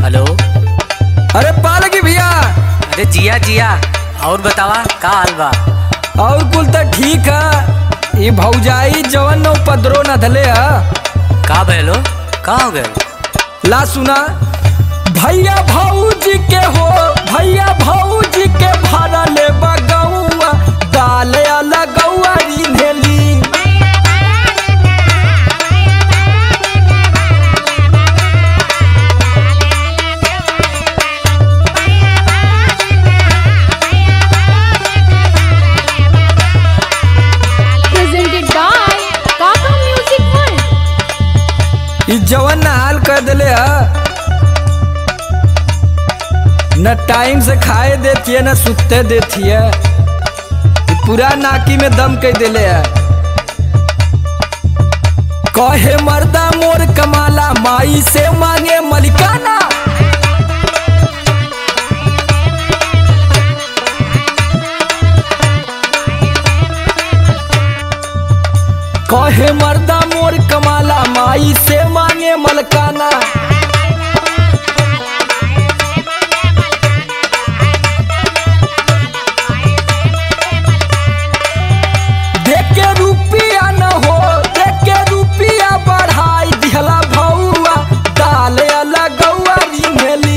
Hello. अरे पालगी भैया। अरे जिया जिया, और बतावा का हाल बा? और कुल तो ठीक है। ये भौजाई जवन न उपद्रो न धले है। का भैलो, का हो गए? ला सुना, भैया भौजी के हो, भैया भौजी के भाड़ा ले बगौआ, दाल अलग गौआरी भेली। जवन न हाल कर दिले है, न टाइम से खाए देती है न सुते देती है, पूरा नाकी में दम कर दिले है। कहे मर्दा मोर कमाला, माई से मांगे मलिकाना। कहे मर्दा मोर कमाला, माई से मांगे मलकाना। देख के रुपया न हो, देख के रुपया बढ़ाई दिहला भौआ, दाल अलग गौआरी भेली।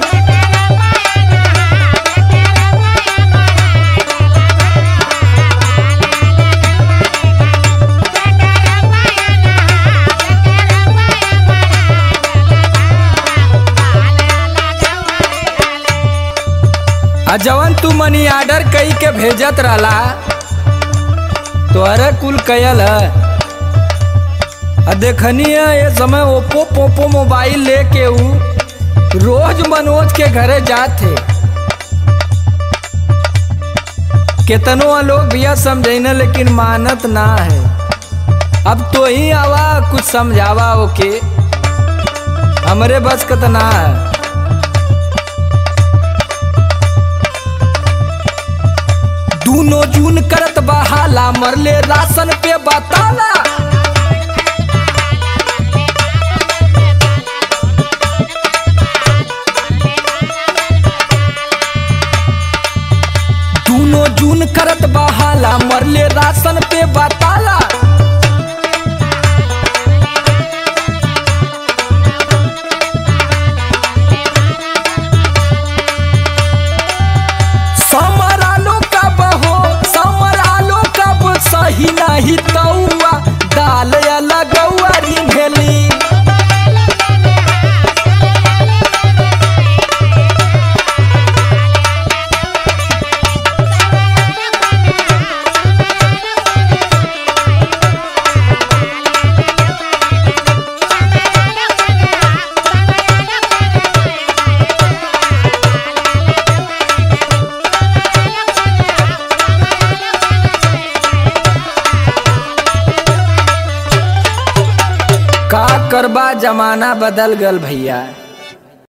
जवन तू मनी ऑर्डर कई के भेजत रहला तो अरे कुल कयल है। देखनी है ये समय ओप्पो पोपो मोबाइल लेके ऊ रोज मनोज के घरे जाते। कितनों लोग भैया समझेना लेकिन मानत ना है। अब तो ही आवा कुछ समझावा ओके, हमरे बस कतना है। दूनो जून करत बहाला, मरले राशन पे बताला। दूनो जून करत बहाला, मरले राशन पे बताला। सही नहीं तौआ, दाल अलग गौआरी भेली। का करबा, जमाना बदल गल भैया।